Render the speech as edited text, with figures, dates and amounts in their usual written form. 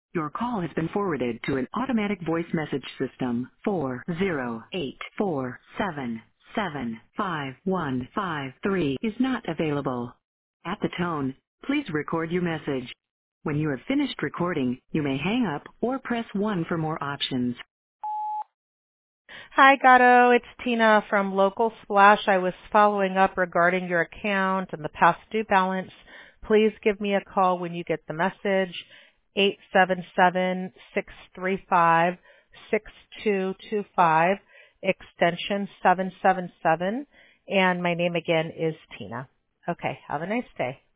Your call has been forwarded to an automatic voice message system. 40847755153 is not available. At the tone, please record your message. When you have finished recording, you may hang up or press 1 for more options. Hi, Gatto. It's Tina from Local Splash. I was following up regarding your account and the past due balance. Please give me a call when you get the message, 877-635-6225, extension 777, and my name again is Tina. Okay, have a nice day.